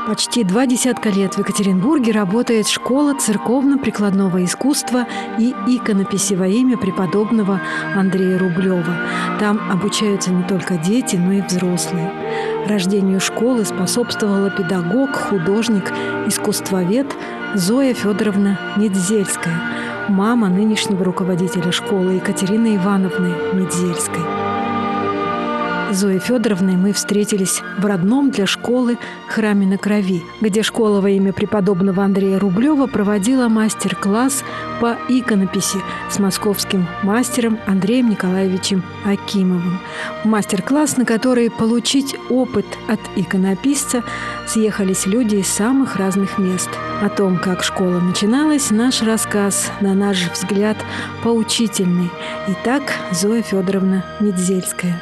Почти 20 лет в Екатеринбурге работает школа церковно-прикладного искусства и иконописи во имя преподобного Андрея Рублева. Там обучаются не только дети, но и взрослые. Рождению школы способствовала педагог, художник, искусствовед Зоя Федоровна Недзельская, мама нынешнего руководителя школы Екатерины Ивановны Недзельской. С Зоей Федоровной мы встретились в родном для школы храме на Крови, где школа во имя преподобного Андрея Рублева проводила мастер-класс по иконописи с московским мастером Андреем Николаевичем Акимовым. Мастер-класс, на который получить опыт от иконописца съехались люди из самых разных мест. О том, как школа начиналась, наш рассказ, на наш взгляд, поучительный. Итак, Зоя Федоровна Недзельская.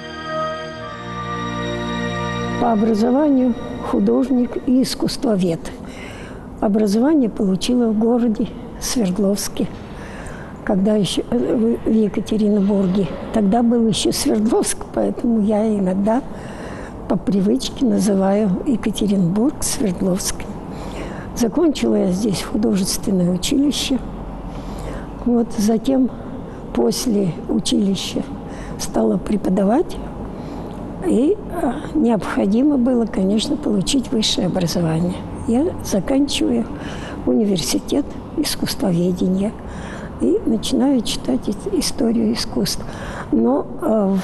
По образованию художник и искусствовед. Образование получила в городе Свердловске, когда еще в Екатеринбурге. Тогда был еще Свердловск, поэтому я иногда по привычке называю Екатеринбург Свердловским. Закончила я здесь художественное училище. Затем после училища стала преподавать. И необходимо было, конечно, получить высшее образование. Я заканчиваю университет искусствоведения и начинаю читать историю искусств. Но в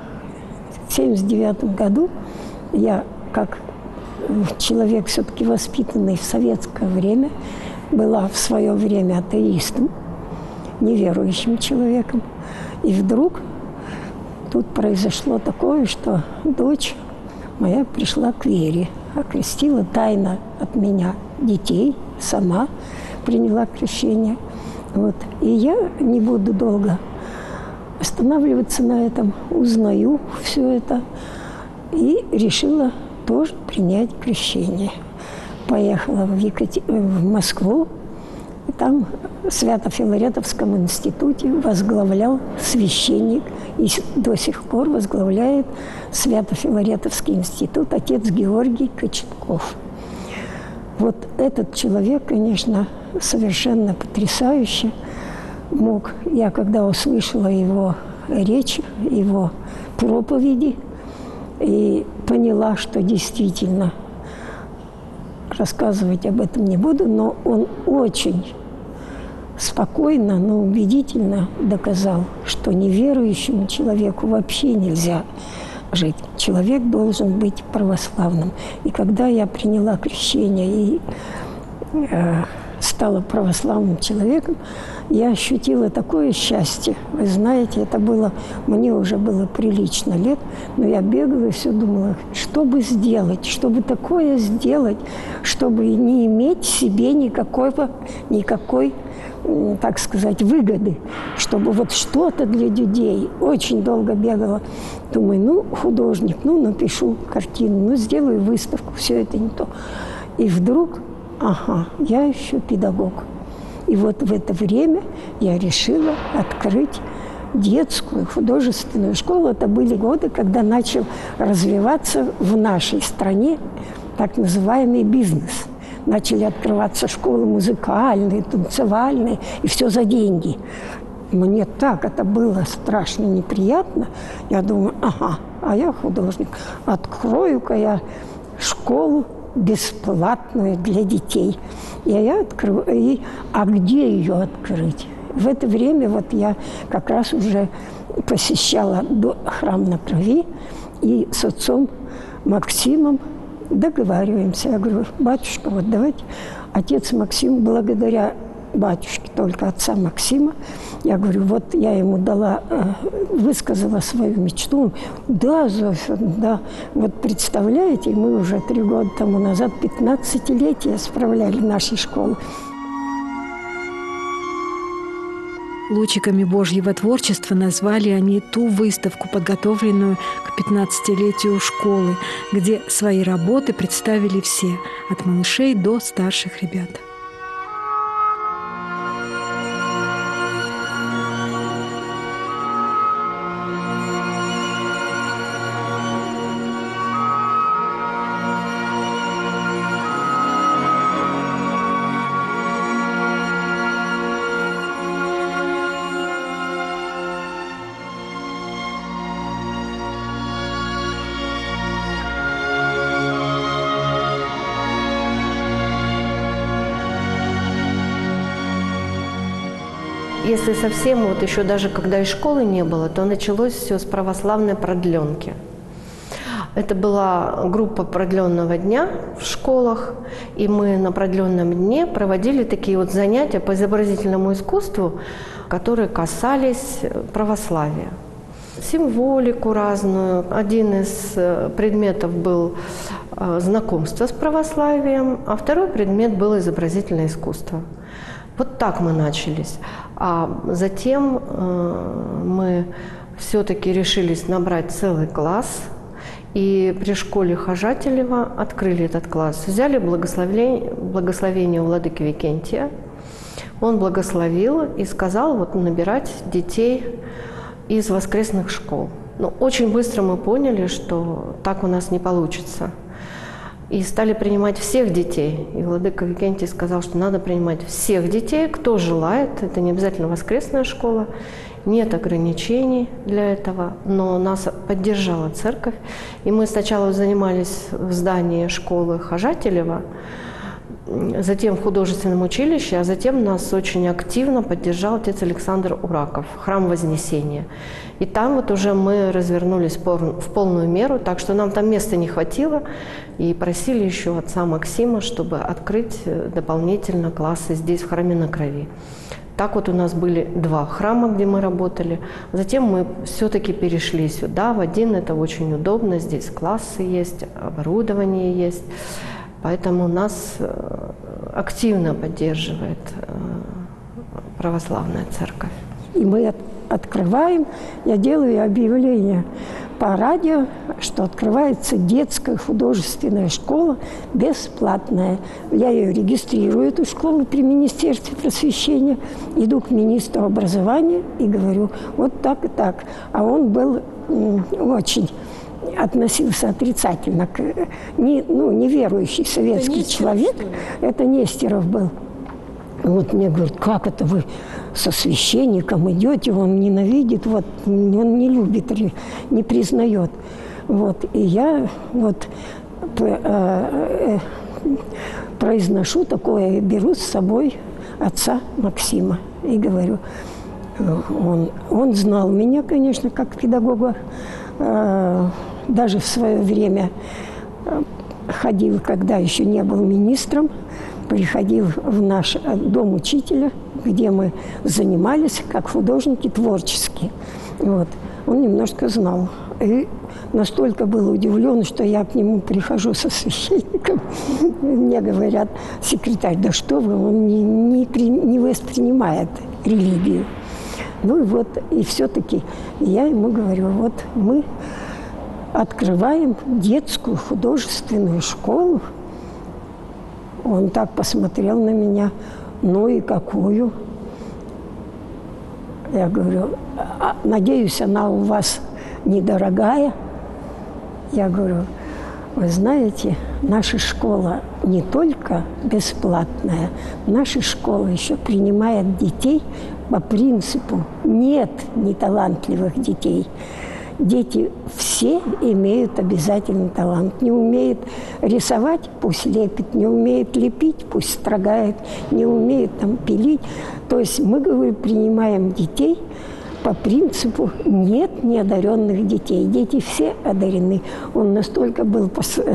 1979 году я, как человек все-таки воспитанный в советское время, была в свое время атеистом, неверующим человеком. И вдруг тут произошло такое, что дочь моя пришла к вере, окрестила тайно от меня детей, сама приняла крещение. И я не буду долго останавливаться на этом, узнаю все это и решила тоже принять крещение. Поехала в Москву, и там в Свято-Филаретовском институте возглавлял священник, и до сих пор возглавляет Свято-Филаретовский институт отец Георгий Кочетков. Этот человек, конечно, совершенно потрясающе мог. Я когда услышала его речь, его проповеди, и поняла, что действительно рассказывать об этом не буду, но он очень спокойно, но убедительно доказал, что неверующему человеку вообще нельзя жить. Человек должен быть православным. И когда я приняла крещение и стала православным человеком, я ощутила такое счастье. Вы знаете, это было, мне уже было прилично лет, но я бегала и все думала, что бы сделать, чтобы такое сделать, чтобы не иметь себе никакой, так сказать, выгоды, чтобы что-то для людей. Очень долго бегала. Думаю, художник, напишу картину, сделаю выставку, все это не то. И вдруг, я еще педагог. И в это время я решила открыть детскую художественную школу. Это были годы, когда начал развиваться в нашей стране так называемый бизнес. Начали открываться школы музыкальные, танцевальные, и все за деньги. Мне так это было страшно неприятно. Я думаю, а я художник. Открою-ка я школу бесплатную для детей. И я открою. А где ее открыть? В это время я как раз уже посещала храм на Крови, и с отцом Максимом договариваемся. Я говорю, батюшка, давайте. Отец Максим, благодаря батюшке, только отца Максима, я говорю, я ему высказала свою мечту. Да, Зофия, да. Представляете, мы уже 3 года тому назад 15-летие справляли нашей школы. Лучиками Божьего творчества назвали они ту выставку, подготовленную к 15-летию школы, где свои работы представили все, от малышей до старших ребят. если совсем, вот еще даже когда и школы не было, то началось все с православной продленки. Это была группа продленного дня в школах, и мы на продленном дне проводили такие вот занятия по изобразительному искусству, которые касались православия. Символику разную. Один из предметов был знакомство с православием, а второй предмет был изобразительное искусство. Вот так мы начались. А затем мы все-таки решились набрать целый класс. И при школе Хожателева открыли этот класс. Взяли благословение у владыки Викентия. Он благословил и сказал вот набирать детей из воскресных школ. Но очень быстро мы поняли, что так у нас не получится. И стали принимать всех детей. И владыка Викентий сказал, что надо принимать всех детей, кто желает. Это не обязательно воскресная школа. Нет ограничений для этого, но нас поддержала церковь. И мы сначала занимались в здании школы Хожателева, затем в художественном училище, а затем нас очень активно поддержал отец Александр Ураков, храм Вознесения. И там вот уже мы развернулись в полную меру, так что нам там места не хватило, и просили еще отца Максима, чтобы открыть дополнительно классы здесь, в храме на Крови. Так вот у нас были 2 храма, где мы работали. Затем мы все-таки перешли сюда, в один. Это очень удобно. Здесь классы есть, оборудование есть. Поэтому нас активно поддерживает православная церковь. И мы открываем, я делаю объявление по радио, что открывается детская художественная школа бесплатная. Я ее регистрирую, эту школу, при Министерстве просвещения, иду к министру образования и говорю, вот так и так. А он был очень относился отрицательно к неверующий советский человек. Это Нестеров был. Вот мне говорят, как это вы со священником идете, он ненавидит, вот, он не любит, не признает. Вот, и я вот произношу такое, беру с собой отца Максима и говорю, он знал меня, конечно, как педагога, даже в свое время ходил, когда еще не был министром, приходил в наш дом учителя, где мы занимались как художники творческие. Вот. Он немножко знал. И настолько был удивлен, что я к нему прихожу со священником. Мне говорят, секретарь, да что вы, он не воспринимает религию. Ну и вот, и все-таки я ему говорю, вот мы открываем детскую художественную школу. Он так посмотрел на меня, ну и какую? Я говорю, надеюсь, она у вас недорогая? Я говорю, вы знаете, наша школа не только бесплатная, наша школа еще принимает детей по принципу «нет неталантливых детей». Дети все имеют обязательно талант. Не умеет рисовать, пусть лепит, не умеет лепить, пусть строгает, не умеет там пилить. То есть мы, говорю, принимаем детей по принципу «нет неодаренных детей». Дети все одарены. Он настолько был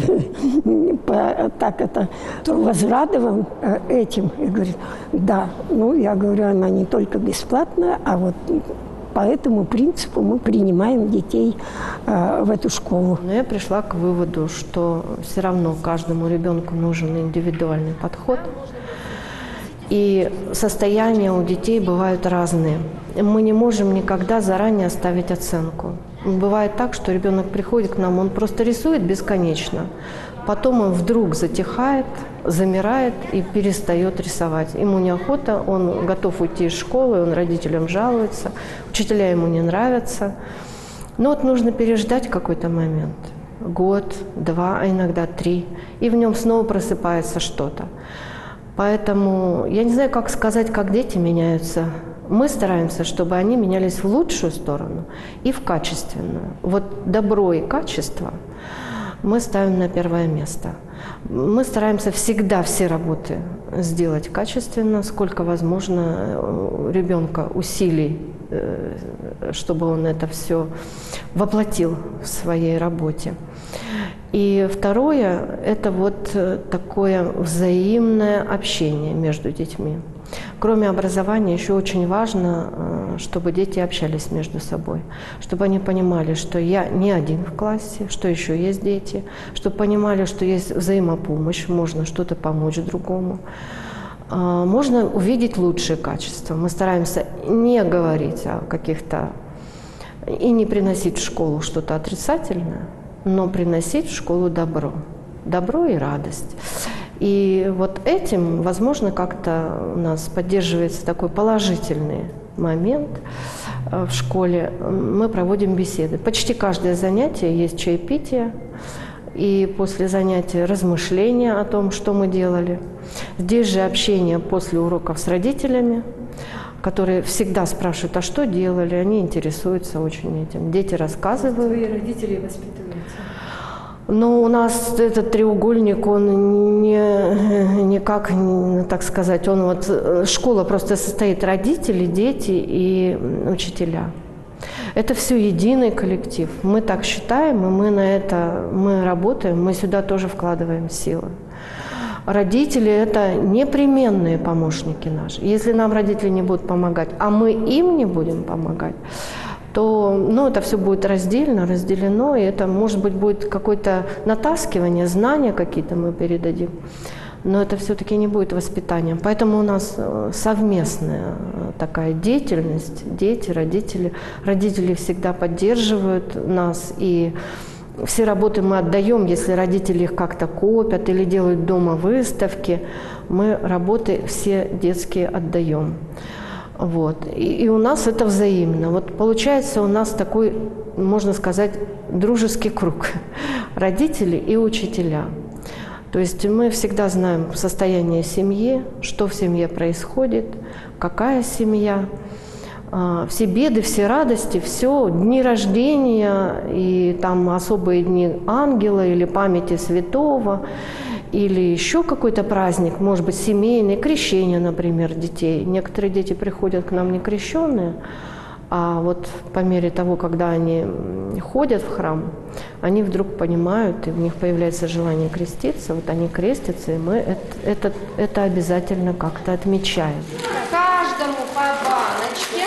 возрадован этим и говорит, да, ну я говорю, она не только бесплатная, а вот по этому принципу мы принимаем детей в эту школу. Но я пришла к выводу, что все равно каждому ребенку нужен индивидуальный подход. И состояния у детей бывают разные. Мы не можем никогда заранее ставить оценку. Бывает так, что ребенок приходит к нам, он просто рисует бесконечно. Потом он вдруг затихает, замирает и перестает рисовать. Ему неохота, он готов уйти из школы, он родителям жалуется, учителя ему не нравятся. Но вот нужно переждать какой-то момент. Год, 2, а иногда 3. И в нем снова просыпается что-то. Поэтому я не знаю, как сказать, как дети меняются. Мы стараемся, чтобы они менялись в лучшую сторону и в качественную. Вот добро и качество мы ставим на первое место. Мы стараемся всегда все работы сделать качественно, сколько возможно у ребенка усилий, чтобы он это все воплотил в своей работе. И второе – это вот такое взаимное общение между детьми. Кроме образования еще очень важно, чтобы дети общались между собой, чтобы они понимали, что я не один в классе, что еще есть дети, чтобы понимали, что есть взаимопомощь, можно что-то помочь другому. Можно увидеть лучшие качества. Мы стараемся не говорить о каких-то и не приносить в школу что-то отрицательное, но приносить в школу добро. Добро и радость. И вот этим, возможно, как-то у нас поддерживается такой положительный момент в школе. Мы проводим беседы. Почти каждое занятие есть чаепитие. И после занятия размышления о том, что мы делали. Здесь же общение после уроков с родителями, которые всегда спрашивают, а что делали, они интересуются очень этим. Дети рассказывают. Твои родители воспитываются? Но у нас этот треугольник, он никак, так сказать, он вот, школа просто состоит родители, дети и учителя. Это все единый коллектив. Мы так считаем, и мы работаем, мы сюда тоже вкладываем силы. Родители – это непременные помощники наши. Если нам родители не будут помогать, а мы им не будем помогать, то это все будет разделено, и это, может быть, будет какое-то натаскивание, знания какие-то мы передадим, но это все-таки не будет воспитанием. Поэтому у нас совместная такая деятельность, дети, родители. Родители всегда поддерживают нас, и все работы мы отдаем, если родители их как-то копят или делают дома выставки, мы работы все детские отдаем. Вот. И у нас это взаимно. Вот получается у нас такой, можно сказать, дружеский круг. Родители и учителя. То есть мы всегда знаем состояние семьи, что в семье происходит, какая семья. Все беды, все радости, все, дни рождения и там особые дни ангела или памяти святого, или еще какой-то праздник, может быть, семейный, крещение, например, детей. Некоторые дети приходят к нам не крещенные, а вот по мере того, когда они ходят в храм, они вдруг понимают, и у них появляется желание креститься, вот они крестятся, и мы это обязательно как-то отмечаем. Каждому по баночке.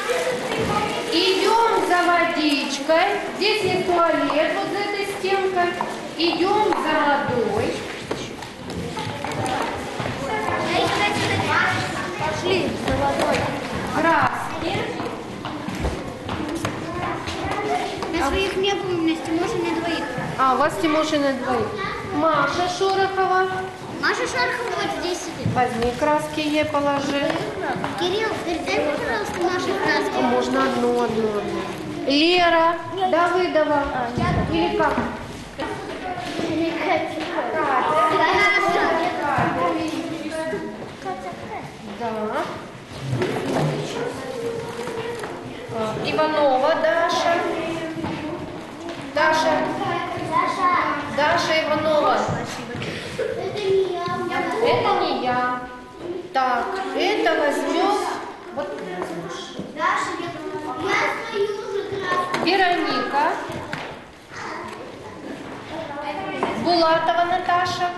Идем за водичкой. Здесь есть туалет вот за этой стенкой. Идем за водой. Пошли за водой. Краски. На своих не было, у меня с Тимошей на двоих. А, у вас Тимошей на двоих. Маша Шорохова. Маша Шорохова вот здесь сидит. Возьми краски ей положи. Кирилл, дай мне, пожалуйста, Маше краски. Можно одну. Лера Давыдова. Или как? Да. Иванова Даша. Даша Иванова. Это не я. Так, это возьмем. Вот. Вероника. Булатова Наташа.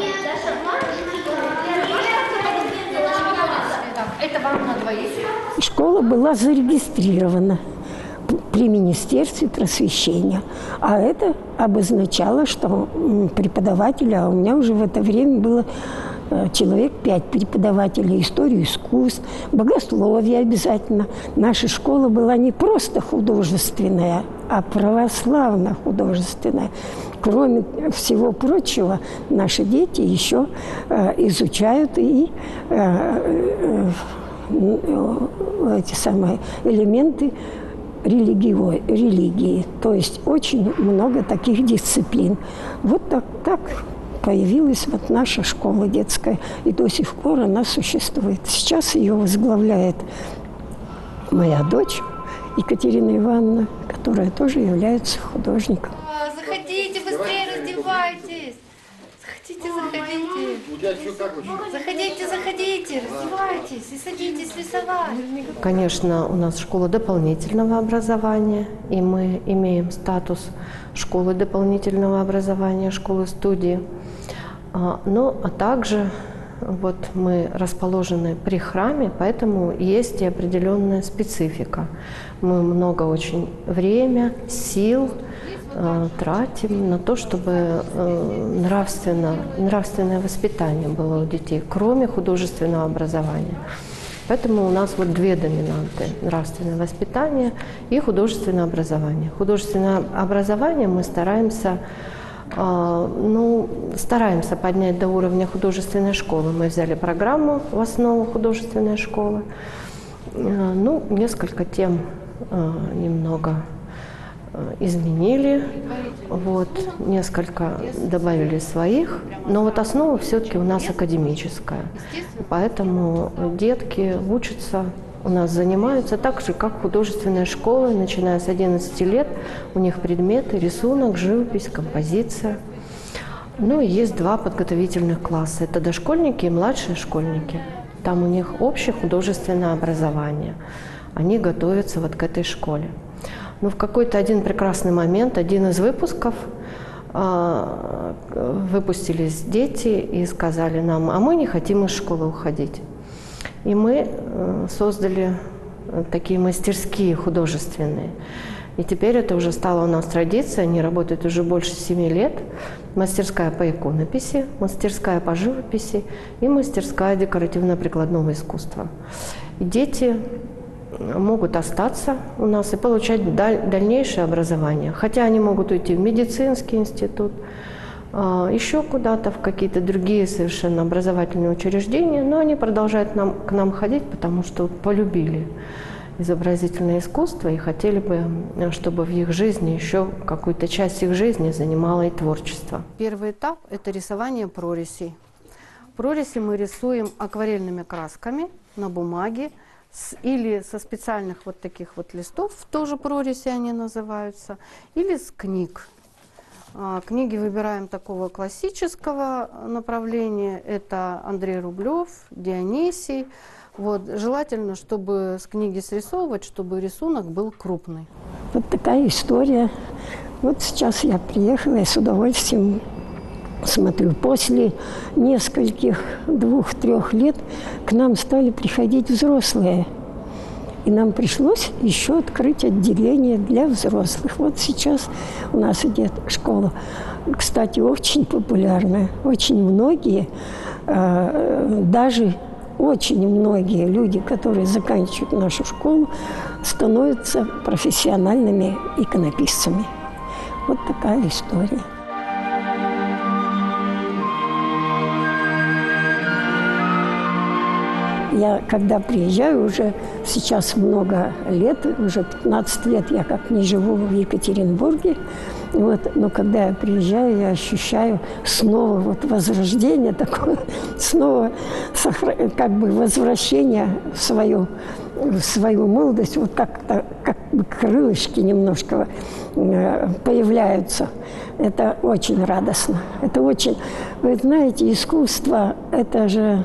Это вам на двоих. Школа была зарегистрирована при Министерстве просвещения. А это обозначало, что преподаватели, а у меня уже в это время было человек 5 преподавателей истории искусств, богословия обязательно. Наша школа была не просто художественная, а православно-художественная. Кроме всего прочего, наши дети еще изучают и эти самые элементы религии. То есть очень много таких дисциплин. Вот так появилась вот наша школа детская, и до сих пор она существует. Сейчас ее возглавляет моя дочь, Екатерина Ивановна, которая тоже является художником. Заходите, быстрее раздевайтесь. Заходите, раздевайтесь и садитесь рисовать. Конечно, у нас школа дополнительного образования, и мы имеем статус школы дополнительного образования, школы-студии. Ну, а также вот мы расположены при храме, поэтому есть и определенная специфика. Мы много очень время, сил тратим на то, чтобы нравственное воспитание было у детей, кроме художественного образования. Поэтому у нас вот две доминанты – нравственное воспитание и художественное образование. Художественное образование мы стараемся поднять до уровня художественной школы. Мы взяли программу в основу художественной школы. Ну, несколько тем немного изменили, вот, несколько добавили своих, но вот основа все-таки у нас академическая. Поэтому детки учатся, у нас занимаются так же, как художественная школа, начиная с 11 лет. У них предметы: рисунок, живопись, композиция. Ну и есть два подготовительных класса. Это дошкольники и младшие школьники. Там у них общее художественное образование. Они готовятся вот к этой школе. Но в какой-то один прекрасный момент, один из выпусков, выпустились дети и сказали нам: а мы не хотим из школы уходить. И мы создали такие мастерские художественные. И теперь это уже стало у нас традицией, они работают уже больше 7 лет. Мастерская по иконописи, мастерская по живописи и мастерская декоративно-прикладного искусства. И дети могут остаться у нас и получать дальнейшее образование. Хотя они могут уйти в медицинский институт, еще куда-то, в какие-то другие совершенно образовательные учреждения, но они продолжают к нам ходить, потому что полюбили изобразительное искусство и хотели бы, чтобы в их жизни еще какую-то часть их жизни занимало и творчество. Первый этап – это рисование прорисей. Прорези мы рисуем акварельными красками на бумаге, или со специальных вот таких вот листов, тоже прорези они называются, или с книг. Книги выбираем такого классического направления. Это Андрей Рублев, Дионисий. Вот. Желательно, чтобы с книги срисовывать, чтобы рисунок был крупный. Вот такая история. Вот сейчас я приехала, и с удовольствием смотрю. После нескольких 2-3 лет к нам стали приходить взрослые. И нам пришлось еще открыть отделение для взрослых. Вот сейчас у нас идет школа. Кстати, очень популярная. Очень многие, даже очень многие люди, которые заканчивают нашу школу, становятся профессиональными иконописцами. Вот такая история. Я, когда приезжаю, уже сейчас много лет, уже 15 лет я как не живу в Екатеринбурге, вот, но когда я приезжаю, я ощущаю снова вот возрождение такое, снова как бы возвращение в свою молодость, вот как бы крылышки немножко появляются. Это очень радостно. Это очень, вы знаете, искусство – это же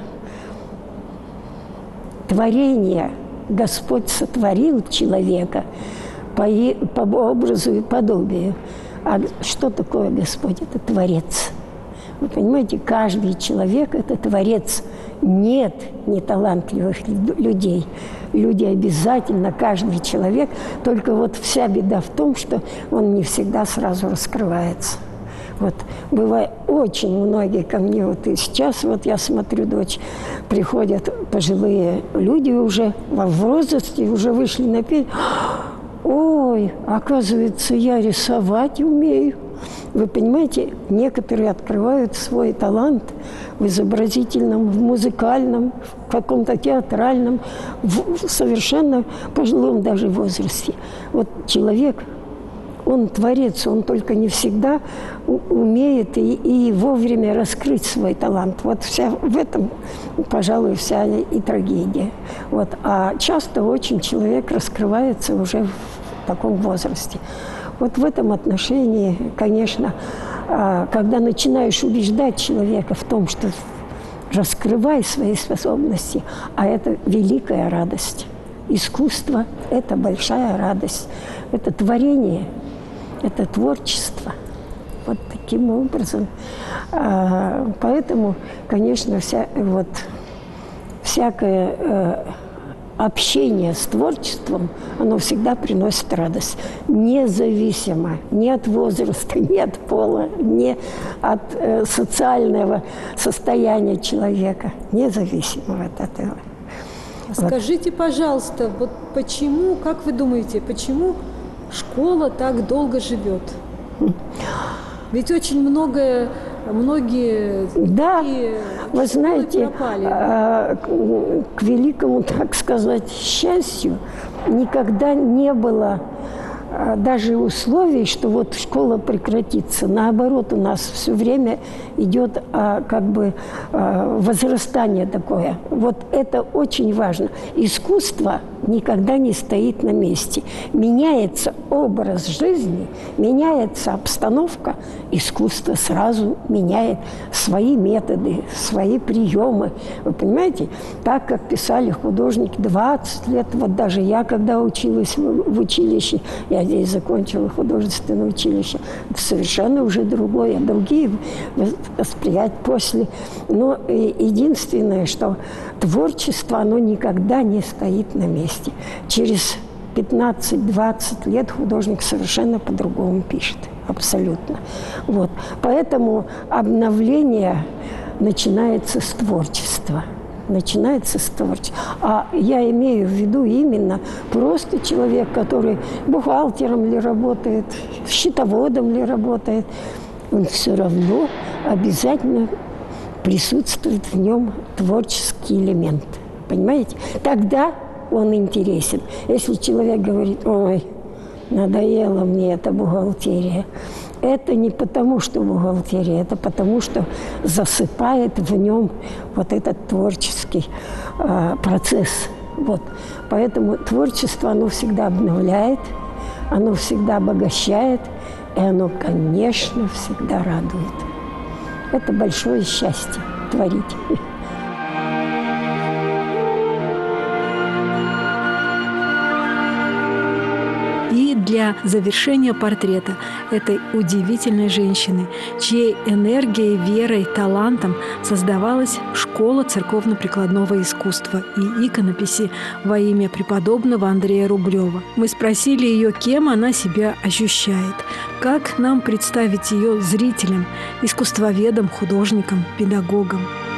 творение. Господь сотворил человека по образу и подобию. А что такое Господь? Это Творец. Вы понимаете, каждый человек – это Творец. Нет неталантливых людей. Люди обязательно, каждый человек. Только вот вся беда в том, что он не всегда сразу раскрывается. Вот, бывает, очень многие ко мне, вот и сейчас, вот я смотрю, дочь, приходят пожилые люди уже в возрасте, уже вышли на пенсию. Ой, оказывается, я рисовать умею. Вы понимаете, некоторые открывают свой талант в изобразительном, в музыкальном, в каком-то театральном, в совершенно пожилом даже возрасте. Вот человек Он творец, он только не всегда умеет и вовремя раскрыть свой талант. Вот в этом, пожалуй, вся и трагедия. Вот. А часто очень человек раскрывается уже в таком возрасте. Вот в этом отношении, конечно, когда начинаешь убеждать человека в том, что раскрывай свои способности, а это великая радость. Искусство – это большая радость. Это творение, это творчество. Вот таким образом. Поэтому, конечно, всякое общение с творчеством, оно всегда приносит радость. Независимо ни от возраста, ни от пола, ни от социального состояния человека. Независимо от этого. Скажите, пожалуйста, вот почему, как вы думаете, почему школа так долго живет? Ведь очень многие да, вы знаете, к великому, так сказать, счастью, никогда не было даже условий, что вот школа прекратится. Наоборот, у нас все время идет как бы возрастание такое. Вот это очень важно. Искусство никогда не стоит на месте. Меняется образ жизни, меняется обстановка, искусство сразу меняет свои методы, свои приемы. Вы понимаете? Так, как писали художники 20 лет, вот даже я, когда училась в училище, я здесь закончила художественное училище, это совершенно уже другое, другие восприятия после. Но единственное, что творчество, оно никогда не стоит на месте. Через 15-20 лет художник совершенно по-другому пишет. Абсолютно. Вот. Поэтому обновление начинается с творчества. Начинается с творчества. А я имею в виду именно просто человек, который бухгалтером ли работает, счетоводом ли работает, он все равно обязательно присутствует в нем творческий элемент. Понимаете? Тогда он интересен. Если человек говорит: ой, надоела мне эта бухгалтерия, это не потому, что бухгалтерия, это потому, что засыпает в нем вот этот творческий процесс. Вот. Поэтому творчество, оно всегда обновляет, оно всегда обогащает, и оно, конечно, всегда радует. Это большое счастье творить. И для завершения портрета этой удивительной женщины, чьей энергией, верой, талантом создавалась школа церковно-прикладного искусства и иконописи во имя преподобного Андрея Рублева. Мы спросили ее, кем она себя ощущает, как нам представить ее зрителям, искусствоведам, художникам, педагогам.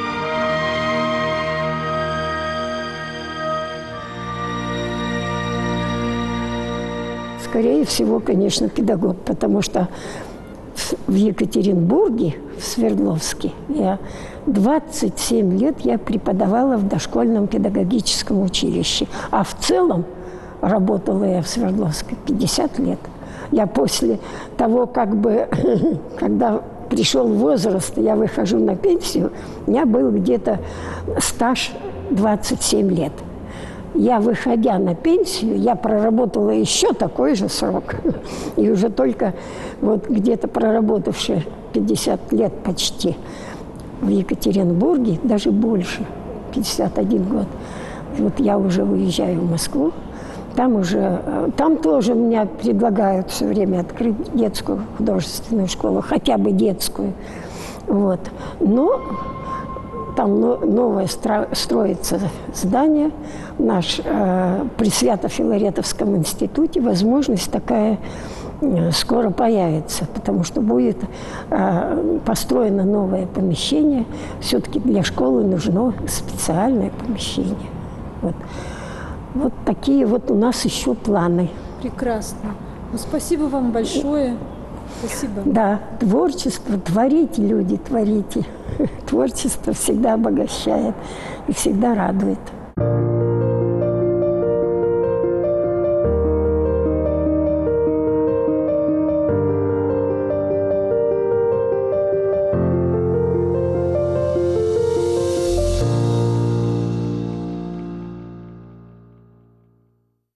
Скорее всего, конечно, педагог, потому что в Екатеринбурге, в Свердловске, я 27 лет я преподавала в дошкольном педагогическом училище. А в целом работала я в Свердловске 50 лет. Я после того, как бы, когда пришел возраст, я выхожу на пенсию, у меня был где-то стаж 27 лет. Я, выходя на пенсию, я проработала еще такой же срок. И уже только вот где-то проработавши 50 лет почти в Екатеринбурге, даже больше, 51 год, вот я уже уезжаю в Москву. Там тоже меня предлагают все время открыть детскую художественную школу, хотя бы детскую. Вот. Но там новое строится здание при Свято-Филаретовском институте. Возможность такая скоро появится, потому что будет построено новое помещение. Все-таки для школы нужно специальное помещение. Вот такие вот у нас еще планы. Прекрасно. Ну, спасибо вам большое. Спасибо. Да, творчество, творите, люди, творите. Творчество всегда обогащает и всегда радует.